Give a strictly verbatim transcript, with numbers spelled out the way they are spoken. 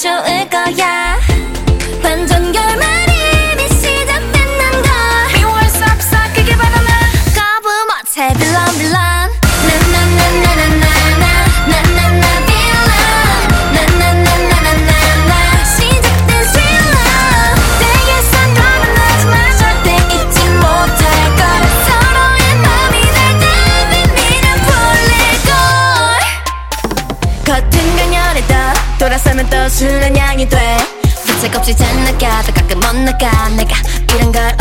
좋을 거야. 완전 결말이 이미 시작됐는 걸 미워할 수 없어 그게 바로 나. 거부 못해 빌런 빌런 나나나나나나나 나나나 빌런 나나나나나나 시작된 스릴러 내게선 떠나지만 절대 잊지 못할 걸 서로의 맘이 날 때문이란 풀릴걸 겉은 강렬해도 돌아서면 또 술한 양이 돼 빛의 껍질 잘 나가 더 가끔 못 나가 내가 이런 걸